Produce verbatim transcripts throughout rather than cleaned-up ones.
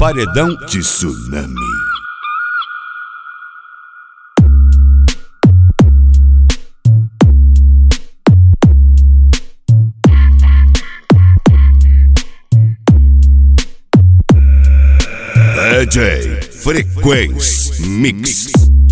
Paredão Tsunami. D J Frequência Mix.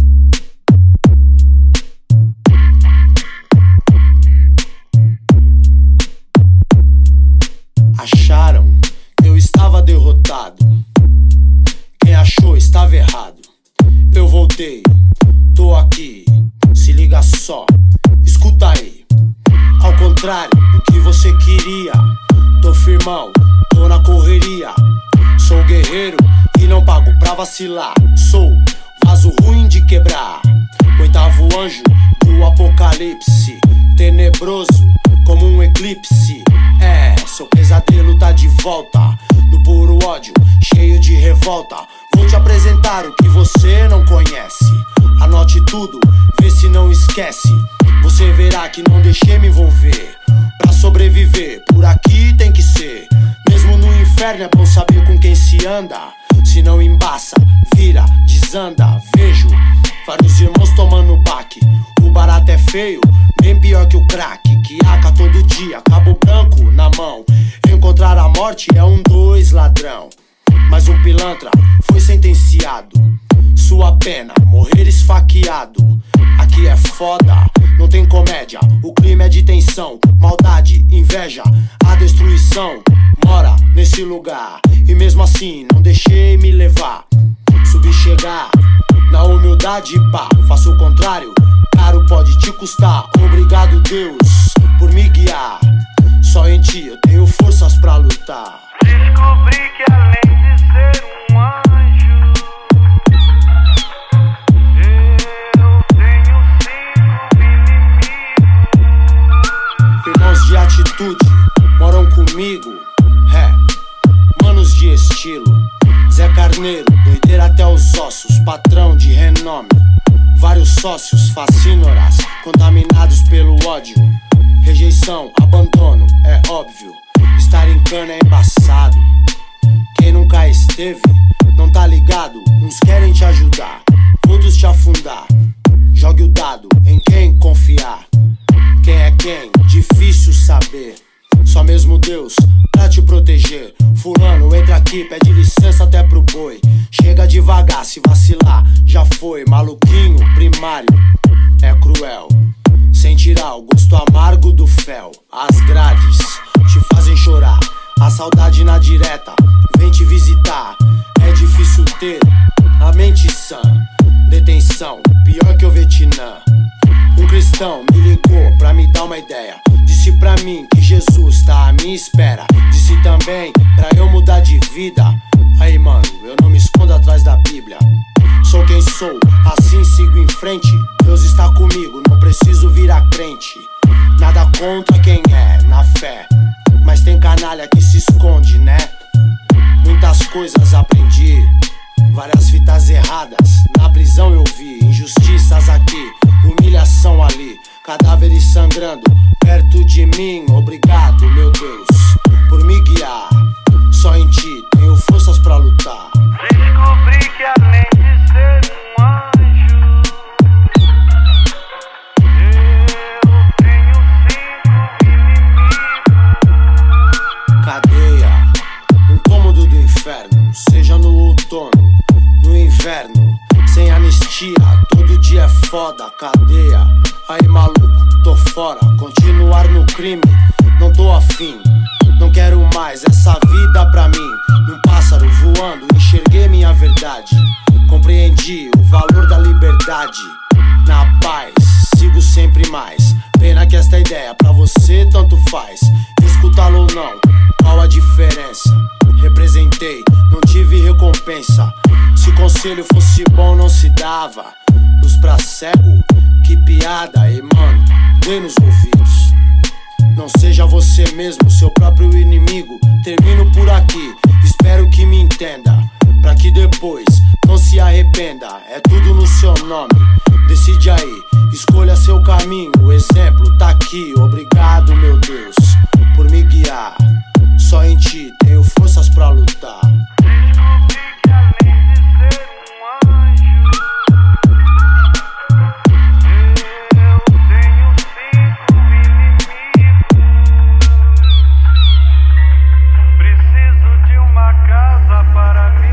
Acharam que eu estava derrotado. Quem achou estava errado. Eu voltei, tô aqui. Se liga só, escuta aí. Ao contrário do que você queria, tô firmão, tô na correria. Sou guerreiro e não pago pra vacilar. Sou vaso ruim de quebrar, oitavo anjo do apocalipse, tenebroso como um eclipse. É, seu pesadelo tá de volta, no puro ódio, cheio de revolta. Vou te apresentar o que você não conhece. Anote tudo, vê se não esquece. Você verá que não deixei me envolver. Pra sobreviver, por aqui tem que ser. Mesmo no inferno é bom saber com quem se anda. Se não embaça, vira, desanda. Vejo vários irmãos tomando baque. O barato é feio, bem pior que o crack. Que aca todo dia, cabo branco na mão. Encontrar a morte é um dois ladrão. Mas um pilantra foi sentenciado. Sua pena, morrer esfaqueado. Aqui é foda, não tem comédia. O crime é de tensão, maldade, inveja. A destruição mora nesse lugar. E mesmo assim não deixei me levar. Subi chegar na humildade, pá. Faço o contrário, caro pode te custar. Obrigado Deus por me guiar. Só em ti eu tenho forças pra lutar. Descobri que além de ser um anjo, eu tenho cinco inimigos. Irmãos de atitude moram comigo. É, manos de estilo. Zé Carneiro, doideira até os ossos. Patrão de renome. Vários sócios, fascínoras, contaminados pelo ódio. Rejeição, abandono, é óbvio. Estar em cana é embaçado. Quem nunca esteve, não tá ligado. Uns querem te ajudar, outros te afundar. Jogue o dado em quem confiar. Quem é quem? Difícil saber. Só mesmo Deus pra te proteger. Fulano, entra aqui, pede licença até pro boi. Chega devagar, se vacilar, já foi. Maluquinho, primário, é cruel. Sem tirar o gosto amargo do fel. As grades te fazem chorar. A saudade na direta vem te visitar. É difícil ter a mente sã. Detenção, pior que o Vietnã. Um cristão me ligou pra me dar uma ideia. Disse pra mim que Jesus tá à minha espera. Disse também pra eu mudar de vida. Aí mano, eu não me escondo atrás da Bíblia. Sou quem sou, assim sigo em frente. Deus está comigo, não preciso virar crente. Nada contra quem é, na fé. Mas tem canalha que se esconde, né? Muitas coisas aprendi, várias fitas erradas na prisão eu vi. Injustiças aqui, humilhação ali. Cadáveres sangrando perto de mim. Obrigado, meu Deus, por me guiar. Só em ti tenho forças pra lutar. Descobri que além de ser um anjo, eu tenho cinco inimigos. Cadeia, um cômodo do inferno. Seja no outono, no inverno. Sem anistia, todo dia é foda. Cadeia, aí maluco, tô fora. Continuar no crime, não tô afim. Não quero mais essa vida pra mim. Num pássaro voando, enxerguei minha verdade. Compreendi o valor da liberdade. Na paz, sigo sempre mais. Pena que esta ideia pra você tanto faz. Escutá-lo ou não, qual a diferença? Representei, não tive recompensa. Se conselho fosse bom não se dava. Luz pra cego, que piada. E mano, dê nos ouvidos. Não seja você mesmo, seu próprio inimigo. Termino por aqui, espero que me entenda. Pra que depois não se arrependa. É tudo no seu nome, decide aí. Escolha seu caminho, o exemplo tá aqui. Obrigado, meu Deus, por me guiar. Só em ti tenho forças pra lutar.